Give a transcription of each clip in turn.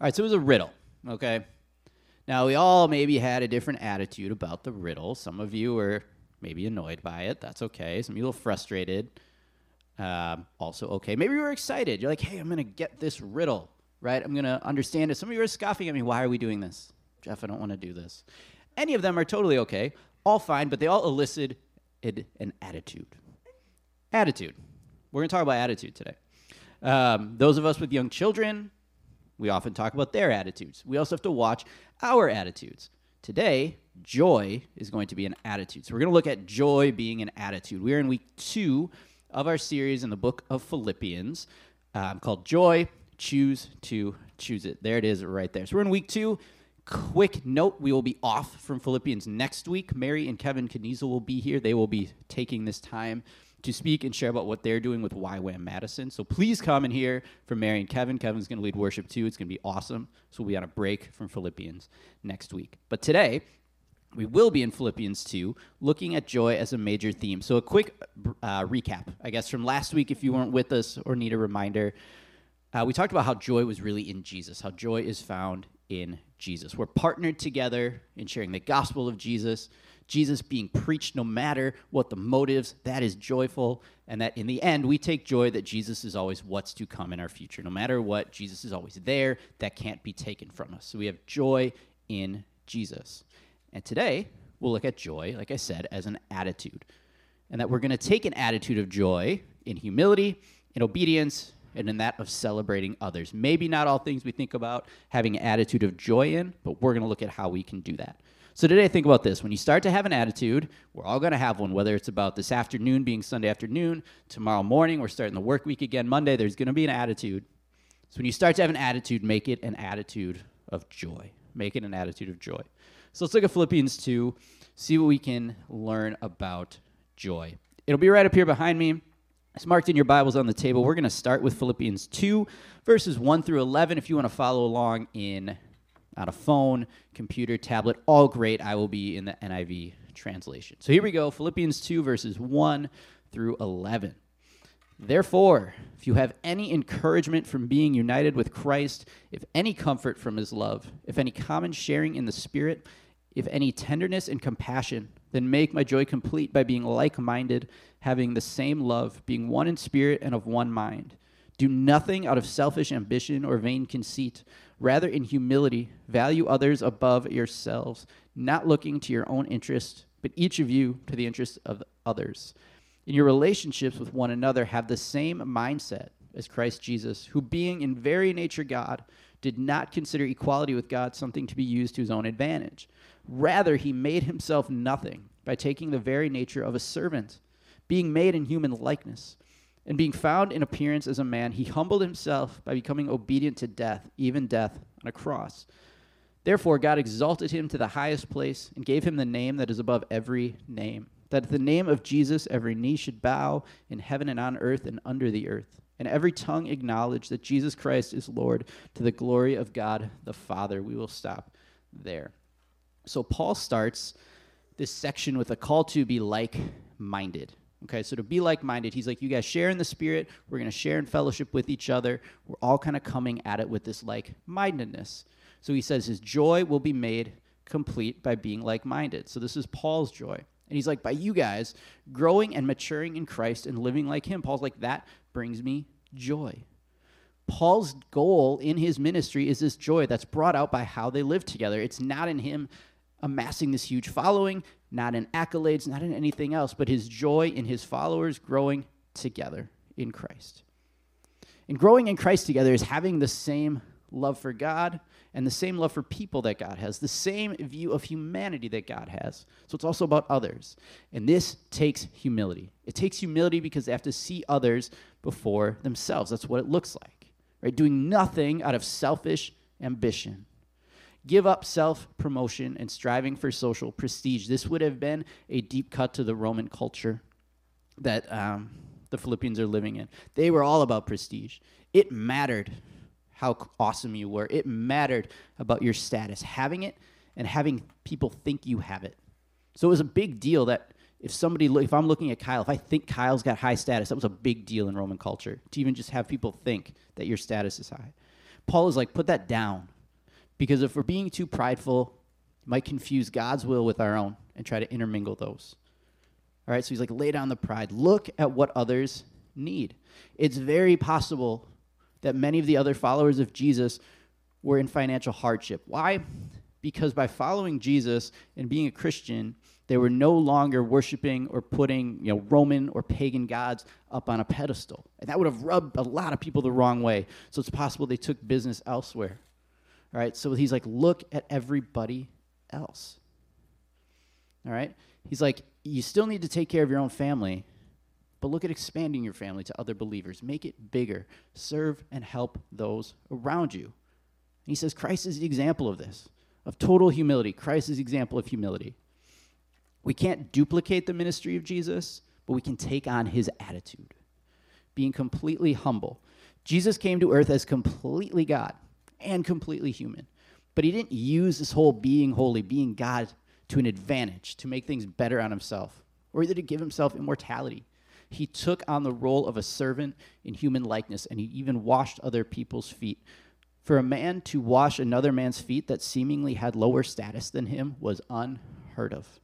right, so it was a riddle, okay? Now, we all maybe had a different attitude about the riddle. Some of you were maybe annoyed by it. That's okay. Some of you a little frustrated. Also okay. Maybe you were excited. You're like, hey, I'm going to get this riddle, right? I'm going to understand it. Some of you are scoffing at me. Why are we doing this? Jeff, I don't want to do this. Any of them are totally okay, all fine, but they all elicited an attitude. Attitude. We're going to talk about attitude today. Those of us with young children, we often talk about their attitudes. We also have to watch our attitudes. Today, joy is going to be an attitude. So we're going to look at joy being an attitude. We are in week 2 of our series in the book of Philippians called Joy, Choose to Choose It. There it is right there. So we're in week 2. Quick note, we will be off from Philippians next week. Mary and Kevin Kniezel will be here. They will be taking this time to speak and share about what they're doing with YWAM Madison. So please come and hear from Mary and Kevin. Kevin's going to lead worship too. It's going to be awesome. So we'll be on a break from Philippians next week. But today, we will be in Philippians 2, looking at joy as a major theme. So a quick recap, I guess, from last week, if you weren't with us or need a reminder. We talked about how joy was really in Jesus, how joy is found in Jesus. We're partnered together in sharing the gospel of Jesus, Jesus being preached no matter what the motives, that is joyful, and that in the end, we take joy that Jesus is always what's to come in our future. No matter what, Jesus is always there. That can't be taken from us. So we have joy in Jesus. And today, we'll look at joy, like I said, as an attitude. And that we're going to take an attitude of joy in humility, in obedience, and in that of celebrating others. Maybe not all things we think about having an attitude of joy in, but we're going to look at how we can do that. So today, think about this. When you start to have an attitude, we're all going to have one, whether it's about this afternoon being Sunday afternoon, tomorrow morning, we're starting the work week again Monday, there's going to be an attitude. So when you start to have an attitude, make it an attitude of joy. Make it an attitude of joy. So let's look at Philippians 2, see what we can learn about joy. It'll be right up here behind me. It's marked in your Bibles on the table. We're going to start with Philippians 2, verses 1 through 11. If you want to follow along on a phone, computer, tablet, all great. I will be in the NIV translation. So here we go, Philippians 2, verses 1 through 11. Therefore, if you have any encouragement from being united with Christ, if any comfort from his love, if any common sharing in the Spirit, if any tenderness and compassion, then make my joy complete by being like-minded, having the same love, being one in spirit and of one mind. Do nothing out of selfish ambition or vain conceit. Rather, in humility, value others above yourselves, not looking to your own interest, but each of you to the interest of others. In your relationships with one another, have the same mindset as Christ Jesus, who being in very nature God, did not consider equality with God something to be used to his own advantage. Rather, he made himself nothing by taking the very nature of a servant, being made in human likeness. And being found in appearance as a man, he humbled himself by becoming obedient to death, even death on a cross. Therefore, God exalted him to the highest place and gave him the name that is above every name, that at the name of Jesus every knee should bow in heaven and on earth and under the earth, and every tongue acknowledge that Jesus Christ is Lord, to the glory of God the Father. We will stop there. So Paul starts this section with a call to be like-minded. Okay, so to be like-minded, he's like, you guys share in the Spirit. We're going to share in fellowship with each other. We're all kind of coming at it with this like-mindedness. So he says his joy will be made complete by being like-minded. So this is Paul's joy. And he's like, by you guys growing and maturing in Christ and living like him, Paul's like, that brings me joy. Paul's goal in his ministry is this joy that's brought out by how they live together. It's not in him amassing this huge following, not in accolades, not in anything else, but his joy in his followers growing together in Christ. And growing in Christ together is having the same love for God and the same love for people that God has, the same view of humanity that God has. So it's also about others. And this takes humility. It takes humility because they have to see others before themselves. That's what it looks like, right? Doing nothing out of selfish ambition. Give up self-promotion and striving for social prestige. This would have been a deep cut to the Roman culture that the Philippians are living in. They were all about prestige. It mattered how awesome you were. It mattered about your status, having it and having people think you have it. So it was a big deal that if I'm looking at Kyle, if I think Kyle's got high status, that was a big deal in Roman culture, to even just have people think that your status is high. Paul is like, put that down. Because if we're being too prideful, it might confuse God's will with our own and try to intermingle those. All right, so he's like, lay down the pride. Look at what others need. It's very possible that many of the other followers of Jesus were in financial hardship. Why? Because by following Jesus and being a Christian, they were no longer worshiping or putting, Roman or pagan gods up on a pedestal. And that would have rubbed a lot of people the wrong way. So it's possible they took business elsewhere. All right, so he's like, look at everybody else. All right? He's like, you still need to take care of your own family, but look at expanding your family to other believers. Make it bigger. Serve and help those around you. And he says Christ is the example of this, of total humility. Christ is the example of humility. We can't duplicate the ministry of Jesus, but we can take on his attitude, being completely humble. Jesus came to earth as completely God and completely human, but he didn't use this whole being holy, being God, to an advantage, to make things better on himself, or either to give himself immortality. He took on the role of a servant in human likeness, and he even washed other people's feet. For a man to wash another man's feet that seemingly had lower status than him was unheard of.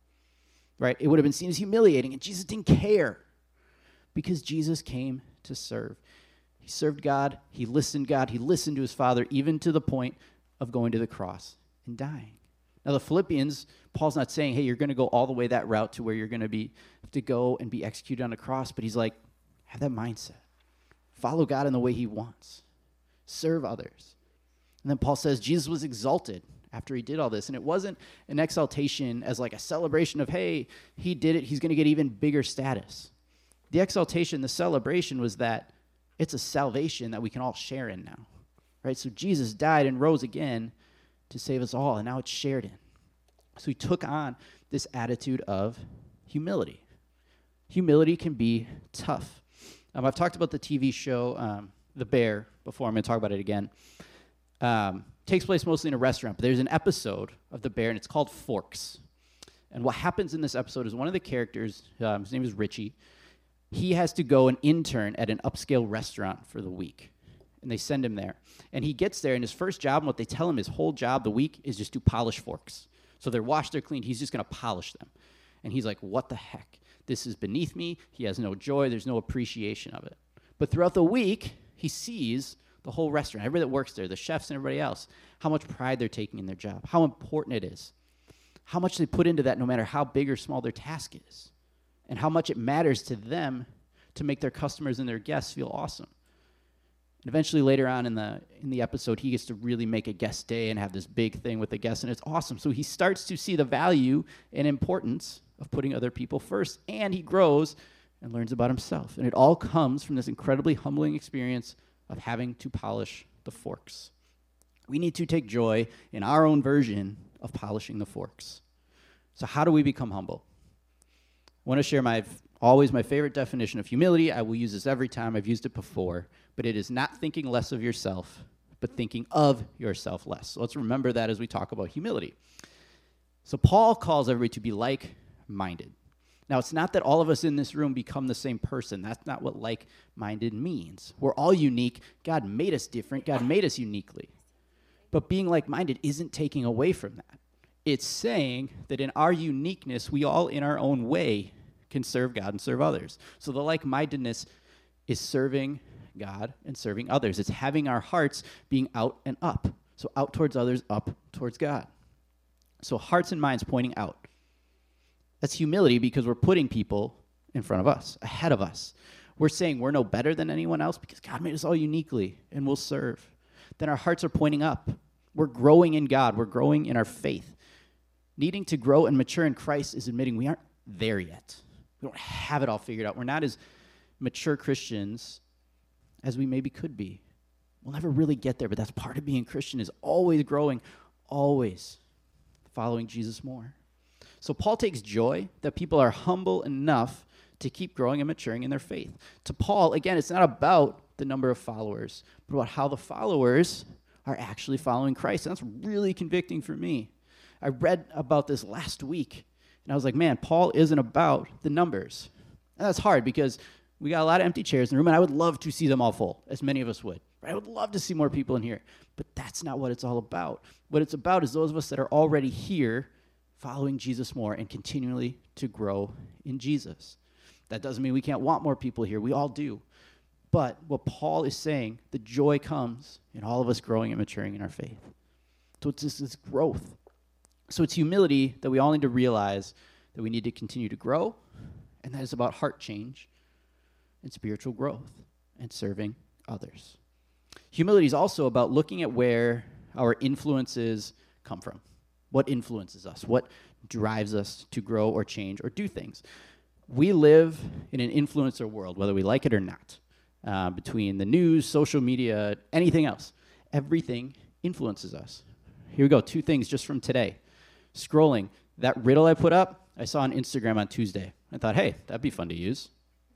Right? It would have been seen as humiliating, and Jesus didn't care because Jesus came to serve. He served God, he listened to his Father, even to the point of going to the cross and dying. Now, the Philippians, Paul's not saying, hey, you're going to go all the way that route to where you're going to have to go and be executed on a cross, but he's like, have that mindset. Follow God in the way he wants. Serve others. And then Paul says Jesus was exalted after he did all this, and it wasn't an exaltation as like a celebration of, hey, he did it, he's going to get even bigger status. The exaltation, the celebration was that it's a salvation that we can all share in now, right? So Jesus died and rose again to save us all, and now it's shared in. So he took on this attitude of humility. Humility can be tough. I've talked about the TV show The Bear before. I'm going to talk about it again. Takes place mostly in a restaurant, but there's an episode of The Bear, and it's called Forks. And what happens in this episode is one of the characters, his name is Richie, he has to go and intern at an upscale restaurant for the week. And they send him there. And he gets there, and his first job, and what they tell him, his whole job the week is just to polish forks. So they're washed, they're cleaned. He's just going to polish them. And he's like, what the heck? This is beneath me. He has no joy. There's no appreciation of it. But throughout the week, he sees the whole restaurant, everybody that works there, the chefs and everybody else, how much pride they're taking in their job, how important it is, how much they put into that no matter how big or small their task is, and how much it matters to them to make their customers and their guests feel awesome. And eventually later on in the episode, he gets to really make a guest day and have this big thing with the guests, and it's awesome. So he starts to see the value and importance of putting other people first, and he grows and learns about himself. And it all comes from this incredibly humbling experience of having to polish the forks. We need to take joy in our own version of polishing the forks. So how do we become humble? I want to share my favorite definition of humility. I will use this every time. I've used it before. But it is not thinking less of yourself, but thinking of yourself less. So let's remember that as we talk about humility. So Paul calls everybody to be like-minded. Now, it's not that all of us in this room become the same person. That's not what like-minded means. We're all unique. God made us different. God made us uniquely. But being like-minded isn't taking away from that. It's saying that in our uniqueness, we all in our own way can serve God and serve others. So the like-mindedness is serving God and serving others. It's having our hearts being out and up. So out towards others, up towards God. So hearts and minds pointing out. That's humility because we're putting people in front of us, ahead of us. We're saying we're no better than anyone else because God made us all uniquely and we'll serve. Then our hearts are pointing up. We're growing in God. We're growing in our faith. Needing to grow and mature in Christ is admitting we aren't there yet. We don't have it all figured out. We're not as mature Christians as we maybe could be. We'll never really get there, but that's part of being Christian, is always growing, always following Jesus more. So Paul takes joy that people are humble enough to keep growing and maturing in their faith. To Paul, again, it's not about the number of followers, but about how the followers are actually following Christ. And that's really convicting for me. I read about this last week, and I was like, man, Paul isn't about the numbers. And that's hard because we got a lot of empty chairs in the room, and I would love to see them all full, as many of us would. Right? I would love to see more people in here, but that's not what it's all about. What it's about is those of us that are already here following Jesus more and continually to grow in Jesus. That doesn't mean we can't want more people here. We all do. But what Paul is saying, the joy comes in all of us growing and maturing in our faith. So it's this growth. So it's humility that we all need to realize that we need to continue to grow, and that is about heart change and spiritual growth and serving others. Humility is also about looking at where our influences come from. What influences us? What drives us to grow or change or do things? We live in an influencer world, whether we like it or not. Between the news, social media, anything else. Everything influences us. Here we go, 2 things just from today. Scrolling. That riddle I put up, I saw on Instagram on Tuesday. I thought, hey, that'd be fun to use.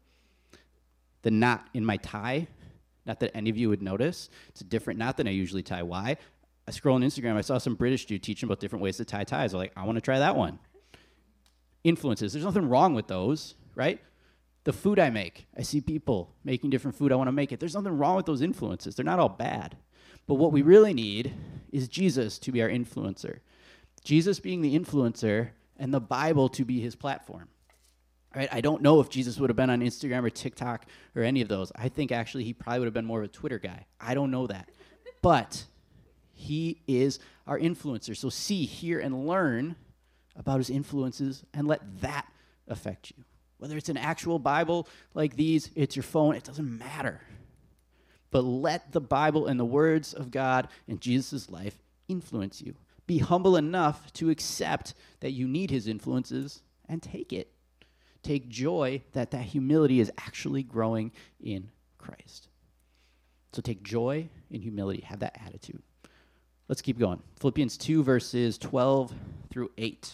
The knot in my tie, not that any of you would notice. It's a different knot than I usually tie. Why? I scroll on Instagram, I saw some British dude teaching about different ways to tie ties. I'm like, I want to try that one. Influences. There's nothing wrong with those, right? The food I make, I see people making different food. I want to make it. There's nothing wrong with those influences. They're not all bad. But what we really need is Jesus to be our influencer. Jesus being the influencer and the Bible to be his platform. Right? I don't know if Jesus would have been on Instagram or TikTok or any of those. I think actually he probably would have been more of a Twitter guy. I don't know that. But he is our influencer. So see, hear, and learn about his influences and let that affect you. Whether it's an actual Bible like these, it's your phone, it doesn't matter. But let the Bible and the words of God and Jesus' life influence you. Be humble enough to accept that you need his influences and take it. Take joy that humility is actually growing in Christ. So take joy in humility. Have that attitude. Let's keep going. Philippians 2, verses 12 through 8.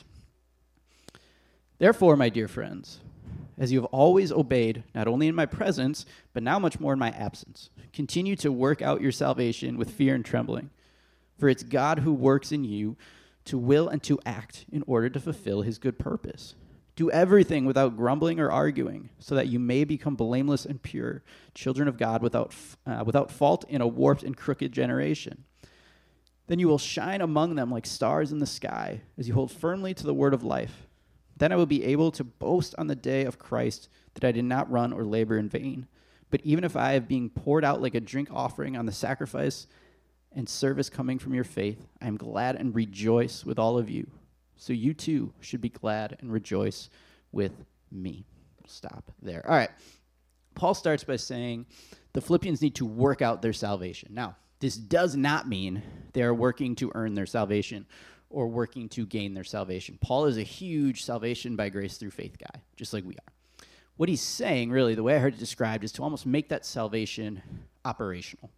Therefore, my dear friends, as you have always obeyed, not only in my presence, but now much more in my absence, continue to work out your salvation with fear and trembling. For it's God who works in you to will and to act in order to fulfill his good purpose. Do everything without grumbling or arguing, so that you may become blameless and pure, children of God without fault in a warped and crooked generation. Then you will shine among them like stars in the sky, as you hold firmly to the word of life. Then I will be able to boast on the day of Christ that I did not run or labor in vain. But even if I have been poured out like a drink offering on the sacrifice and service coming from your faith, I am glad and rejoice with all of you. So you too should be glad and rejoice with me. We'll stop there. All right. Paul starts by saying the Philippians need to work out their salvation. Now, this does not mean they are working to earn their salvation or working to gain their salvation. Paul is a huge salvation by grace through faith guy, just like we are. What he's saying, really, the way I heard it described, is to almost make that salvation operational.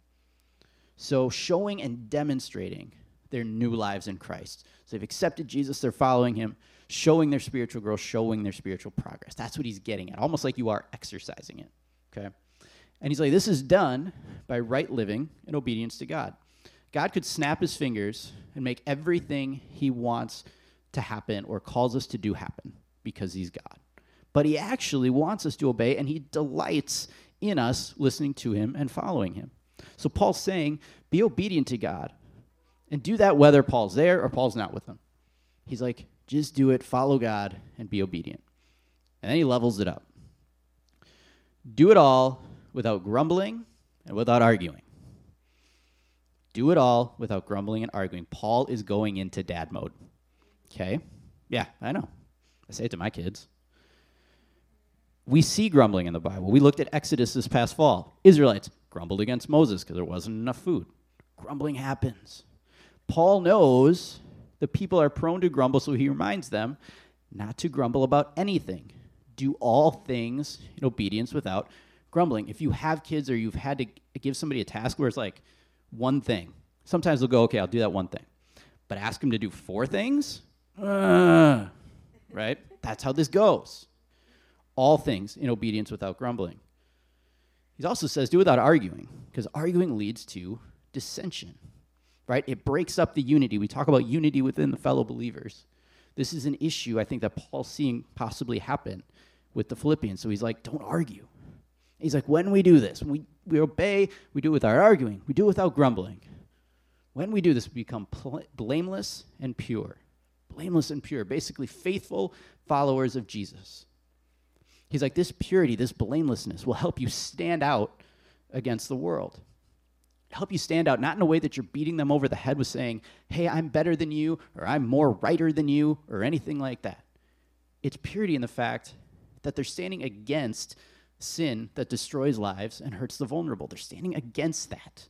So showing and demonstrating their new lives in Christ. So they've accepted Jesus, they're following him, showing their spiritual growth, showing their spiritual progress. That's what he's getting at, almost like you are exercising it, okay? And he's like, this is done by right living and obedience to God. God could snap his fingers and make everything he wants to happen or calls us to do happen because he's God. But he actually wants us to obey, and he delights in us listening to him and following him. So Paul's saying, be obedient to God. And do that whether Paul's there or Paul's not with them. He's like, just do it, follow God, and be obedient. And then he levels it up. Do it all without grumbling and without arguing. Do it all without grumbling and arguing. Paul is going into dad mode. Okay? Yeah, I know. I say it to my kids. We see grumbling in the Bible. We looked at Exodus this past fall. Israelites grumbled against Moses because there wasn't enough food. Grumbling happens. Paul knows the people are prone to grumble, so he reminds them not to grumble about anything. Do all things in obedience without grumbling. If you have kids or you've had to give somebody a task where it's like one thing, sometimes they'll go, okay, I'll do that one thing. But ask them to do 4 things? Right? That's how this goes. All things in obedience without grumbling. He also says do without arguing, because arguing leads to dissension. Right? It breaks up the unity. We talk about unity within the fellow believers. This is an issue I think that Paul's seeing possibly happen with the Philippians. So he's like, don't argue. He's like, when we do this, when we obey, we do it without arguing, we do it without grumbling. When we do this, we become blameless and pure. Blameless and pure, basically faithful followers of Jesus. He's like, this purity, this blamelessness will help you stand out against the world. Help you stand out, not in a way that you're beating them over the head with saying, hey, I'm better than you, or I'm more righter than you, or anything like that. It's purity in the fact that they're standing against sin that destroys lives and hurts the vulnerable. They're standing against that.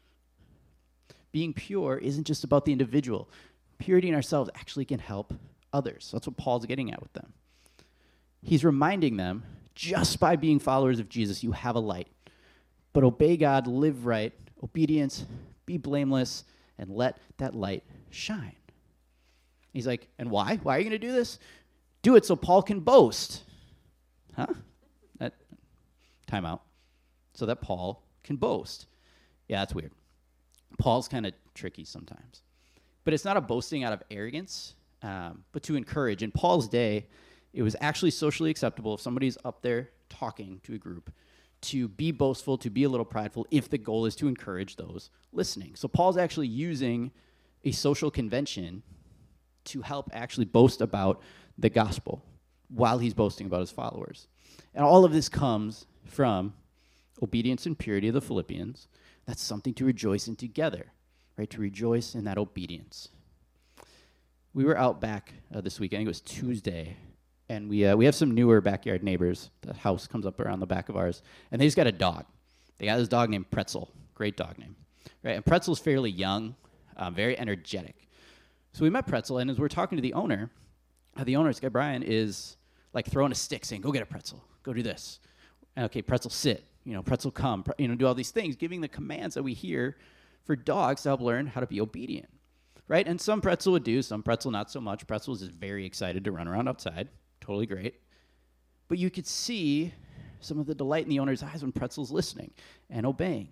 Being pure isn't just about the individual. Purity in ourselves actually can help others. That's what Paul's getting at with them. He's reminding them, just by being followers of Jesus, you have a light. But obey God, live right, obedience, be blameless, and let that light shine. He's like, and why? Why are you going to do this? Do it so Paul can boast. Huh? Time out. So that Paul can boast. Yeah, that's weird. Paul's kind of tricky sometimes. But it's not a boasting out of arrogance, but to encourage. In Paul's day, it was actually socially acceptable if somebody's up there talking to a group to be boastful, to be a little prideful, if the goal is to encourage those listening. So Paul's actually using a social convention to help actually boast about the gospel while he's boasting about his followers. And all of this comes from obedience and purity of the Philippians. That's something to rejoice in together, right? To rejoice in that obedience. We were out back this weekend. I think it was Tuesday. And we have some newer backyard neighbors. The house comes up around the back of ours. And they just got a dog. They got this dog named Pretzel. Great dog name. Right? And Pretzel's fairly young, very energetic. So we met Pretzel, and as we're talking to the owner, this guy Brian, is like throwing a stick saying, go get a pretzel. Go do this. And, okay, Pretzel sit. Pretzel come. Do all these things, giving the commands that we hear for dogs to help learn how to be obedient. Right? And some Pretzel would do, some Pretzel not so much. Pretzel is just very excited to run around outside. Totally great. But you could see some of the delight in the owner's eyes when Pretzel's listening and obeying.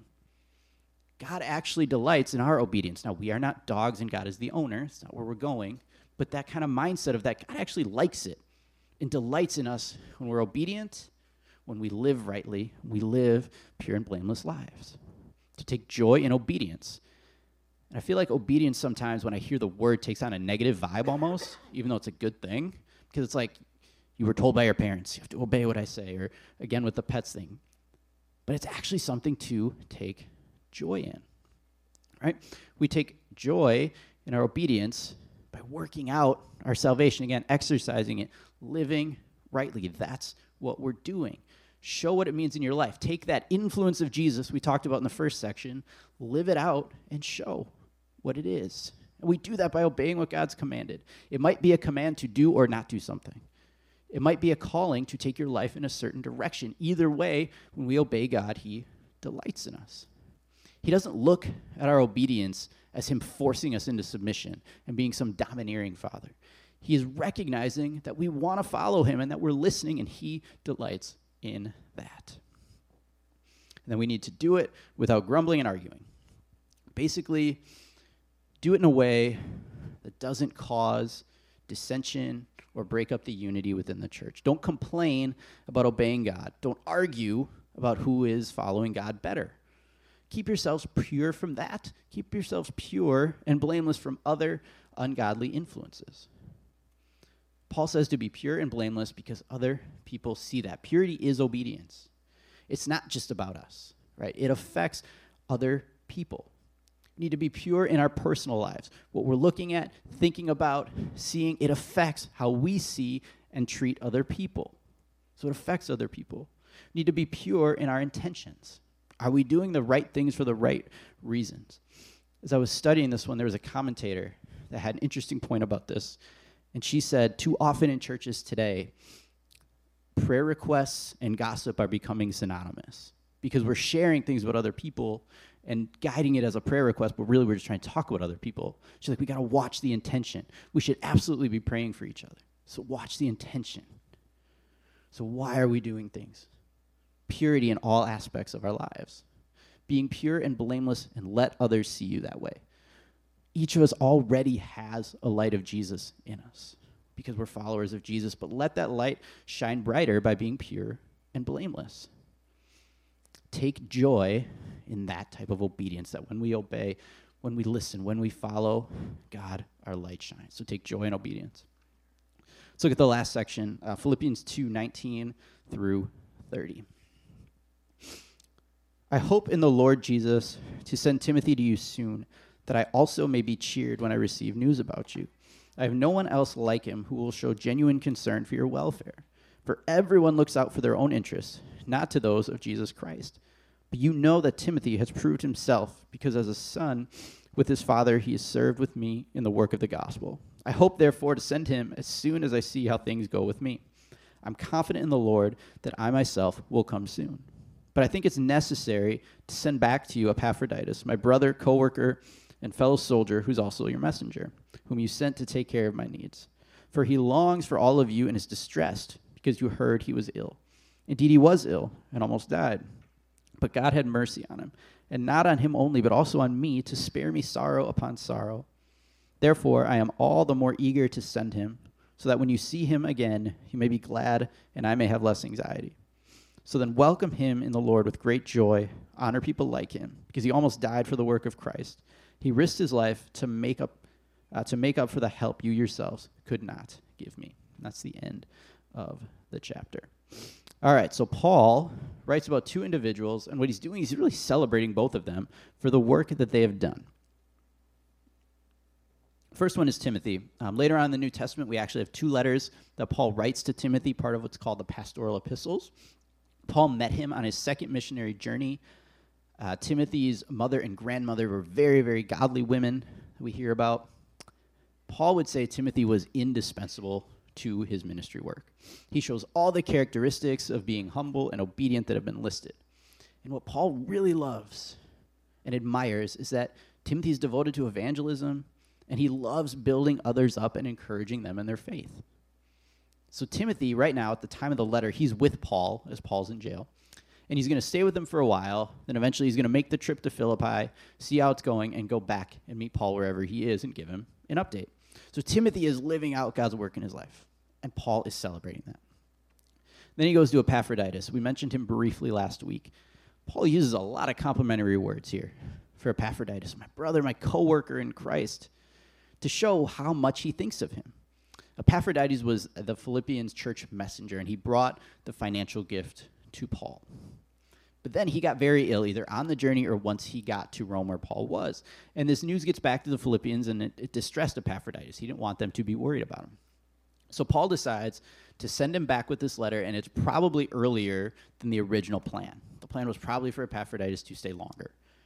God actually delights in our obedience. Now, we are not dogs and God is the owner. It's not where we're going. But that kind of mindset of that, God actually likes it and delights in us when we're obedient, when we live rightly, we live pure and blameless lives. To take joy in obedience. And I feel like obedience sometimes, when I hear the word, takes on a negative vibe almost, even though it's a good thing. Because it's like, you were told by your parents, you have to obey what I say, or again with the pets thing. But it's actually something to take joy in, right? We take joy in our obedience by working out our salvation, again, exercising it, living rightly. That's what we're doing. Show what it means in your life. Take that influence of Jesus we talked about in the first section, live it out, and show what it is. And we do that by obeying what God's commanded. It might be a command to do or not do something. It might be a calling to take your life in a certain direction. Either way, when we obey God, he delights in us. He doesn't look at our obedience as him forcing us into submission and being some domineering father. He is recognizing that we want to follow him and that we're listening, and he delights in that. And then we need to do it without grumbling and arguing. Basically, do it in a way that doesn't cause dissension or break up the unity within the church. Don't complain about obeying God. Don't argue about who is following God better. Keep yourselves pure from that. Keep yourselves pure and blameless from other ungodly influences. Paul says to be pure and blameless because other people see that. Purity is obedience. It's not just about us, right? It affects other people. We need to be pure in our personal lives. What we're looking at, thinking about, seeing, it affects how we see and treat other people. So it affects other people. We need to be pure in our intentions. Are we doing the right things for the right reasons? As I was studying this one, there was a commentator that had an interesting point about this. And she said, too often in churches today, prayer requests and gossip are becoming synonymous because we're sharing things about other people and guiding it as a prayer request, but really we're just trying to talk about other people. She's like, we got to watch the intention. We should absolutely be praying for each other. So watch the intention. So why are we doing things? Purity in all aspects of our lives. Being pure and blameless, and let others see you that way. Each of us already has a light of Jesus in us because we're followers of Jesus, but let that light shine brighter by being pure and blameless. take joy in that type of obedience, that when we obey, when we listen, when we follow God, our light shines. So take joy in obedience. Let's look at the last section, Philippians 2:19 through 30. I hope in the Lord Jesus to send Timothy to you soon, that I also may be cheered when I receive news about you. I have no one else like him who will show genuine concern for your welfare. For everyone looks out for their own interests, not to those of Jesus Christ. But you know that Timothy has proved himself, because as a son with his father, he has served with me in the work of the gospel. I hope, therefore, to send him as soon as I see how things go with me. I'm confident in the Lord that I myself will come soon. But I think it's necessary to send back to you Epaphroditus, my brother, co-worker, and fellow soldier, who's also your messenger, whom you sent to take care of my needs. For he longs for all of you and is distressed, because you heard he was ill. Indeed, he was ill and almost died. But God had mercy on him, and not on him only, but also on me, to spare me sorrow upon sorrow. Therefore, I am all the more eager to send him, so that when you see him again, you may be glad, and I may have less anxiety. So then welcome him in the Lord with great joy. Honor people like him, because he almost died for the work of Christ. He risked his life to make up for the help you yourselves could not give me. And that's the end of the chapter. All right, so Paul writes about two individuals, and what he's doing is he's really celebrating both of them for the work that they have done. First one is Timothy. Later on in the New Testament, we actually have two letters that Paul writes to Timothy, part of what's called the pastoral epistles. Paul met him on his second missionary journey. Timothy's mother and grandmother were very, very godly women that we hear about. Paul would say Timothy was indispensable to his ministry work. He shows all the characteristics of being humble and obedient that have been listed. And what Paul really loves and admires is that Timothy is devoted to evangelism, and he loves building others up and encouraging them in their faith. So Timothy, right now, at the time of the letter, he's with Paul, as Paul's in jail, and he's going to stay with him for a while. Then eventually he's going to make the trip to Philippi, see how it's going, and go back and meet Paul wherever he is and give him an update. So Timothy is living out God's work in his life, and Paul is celebrating that. Then he goes to Epaphroditus. We mentioned him briefly last week. Paul uses a lot of complimentary words here for Epaphroditus, my brother, my co-worker in Christ, to show how much he thinks of him. Epaphroditus was the Philippians church messenger, and he brought the financial gift to Paul. But then he got very ill, either on the journey or once he got to Rome where Paul was. And this news gets back to the Philippians, and it distressed Epaphroditus. He didn't want them to be worried about him. So Paul decides to send him back with this letter, and it's probably earlier than the original plan. The plan was probably for Epaphroditus to stay longer.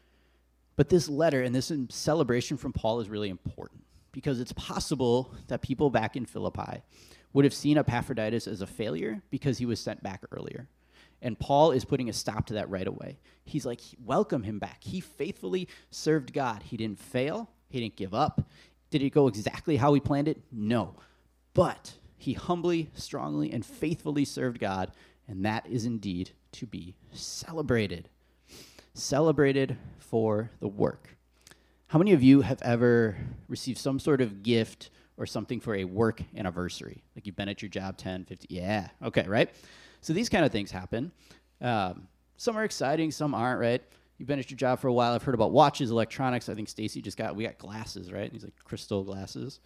But this letter and this celebration from Paul is really important, because it's possible that people back in Philippi would have seen Epaphroditus as a failure because he was sent back earlier. And Paul is putting a stop to that right away. He's like, welcome him back. He faithfully served God. He didn't fail. He didn't give up. Did it go exactly how he planned it? No. But he humbly, strongly, and faithfully served God, and that is indeed to be celebrated. Celebrated for the work. How many of you have ever received some sort of gift or something for a work anniversary? Like you've been at your job 10, 50, yeah, okay, right? So these kind of things happen. Some are exciting, some aren't, right? You've been at your job for a while. I've heard about watches, electronics. I think Stacy we got glasses, right? These like crystal glasses.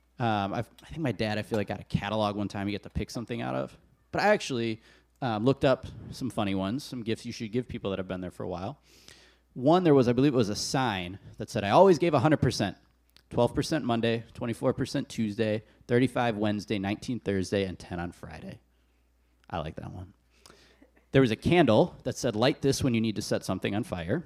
I think my dad, I feel like, got a catalog one time you get to pick something out of. But I actually looked up some funny ones, some gifts you should give people that have been there for a while. One, I believe it was a sign that said, I always gave 100%. 12% Monday, 24% Tuesday, 35 Wednesday, 19 Thursday, and 10 on Friday. I like that one. There was a candle that said, light this when you need to set something on fire.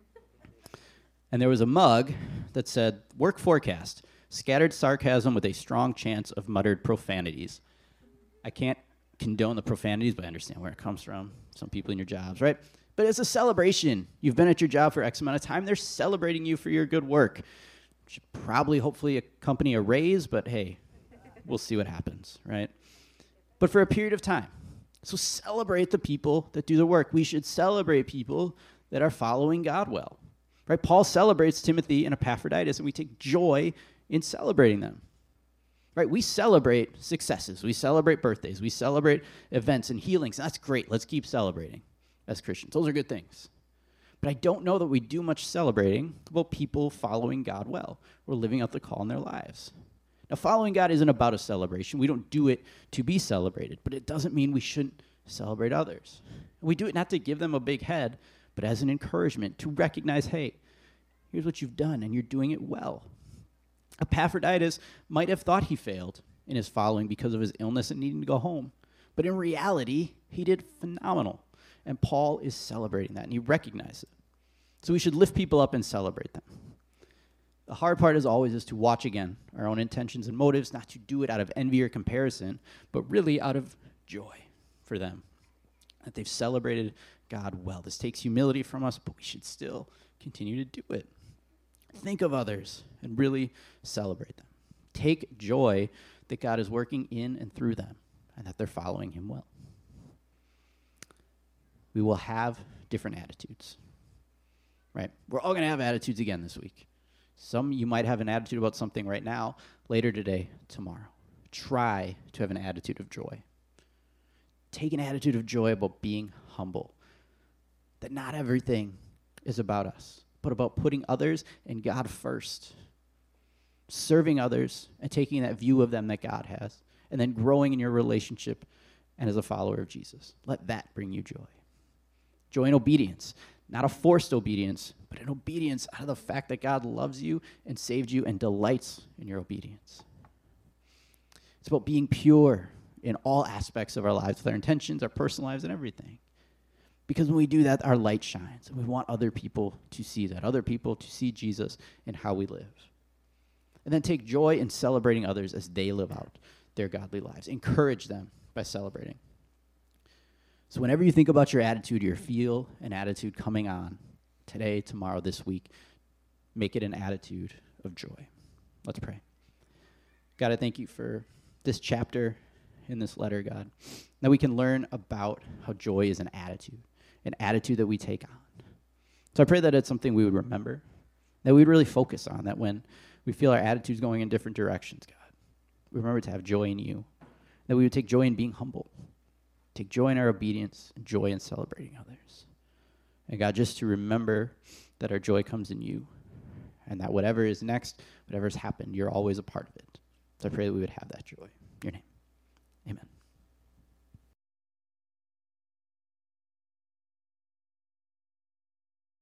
And there was a mug that said, work forecast, scattered sarcasm with a strong chance of muttered profanities. I can't condone the profanities, but I understand where it comes from. Some people in your jobs, right? But it's a celebration. You've been at your job for X amount of time. They're celebrating you for your good work. Should probably, hopefully, accompany a raise, but hey, we'll see what happens, right? But for a period of time. So celebrate the people that do the work. We should celebrate people that are following God well, right? Paul celebrates Timothy and Epaphroditus, and we take joy in celebrating them, right? We celebrate successes. We celebrate birthdays. We celebrate events and healings. That's great. Let's keep celebrating. as Christians. Those are good things. But I don't know that we do much celebrating about people following God well or living out the call in their lives. Now, following God isn't about a celebration. We don't do it to be celebrated, but it doesn't mean we shouldn't celebrate others. We do it not to give them a big head, but as an encouragement to recognize, hey, here's what you've done, and you're doing it well. Epaphroditus might have thought he failed in his following because of his illness and needing to go home, but in reality, he did phenomenal. And Paul is celebrating that, and he recognizes it. So we should lift people up and celebrate them. The hard part, as always, is to watch again our own intentions and motives, not to do it out of envy or comparison, but really out of joy for them, that they've celebrated God well. This takes humility from us, but we should still continue to do it. Think of others and really celebrate them. Take joy that God is working in and through them and that they're following him well. We will have different attitudes, right? We're all going to have attitudes again this week. Some you might have an attitude about something right now, later today, tomorrow. Try to have an attitude of joy. Take an attitude of joy about being humble. That not everything is about us, but about putting others and God first. Serving others and taking that view of them that God has, and then growing in your relationship and as a follower of Jesus. Let that bring you joy. Joy in obedience, not a forced obedience, but an obedience out of the fact that God loves you and saved you and delights in your obedience. It's about being pure in all aspects of our lives, with our intentions, our personal lives, and everything. Because when we do that, our light shines, and we want other people to see that, other people to see Jesus in how we live. And then take joy in celebrating others as they live out their godly lives. Encourage them by celebrating. So whenever you think about your attitude, your feel an attitude coming on today, tomorrow, this week, make it an attitude of joy. Let's pray. God, I thank you for this chapter in this letter, God, that we can learn about how joy is an attitude that we take on. So I pray that it's something we would remember, that we would really focus on, that when we feel our attitudes going in different directions, God, we remember to have joy in you, that we would take joy in being humble, take joy in our obedience, and joy in celebrating others. And God, just to remember that our joy comes in you, and that whatever is next, whatever's happened, you're always a part of it. So I pray that we would have that joy. In your name, amen.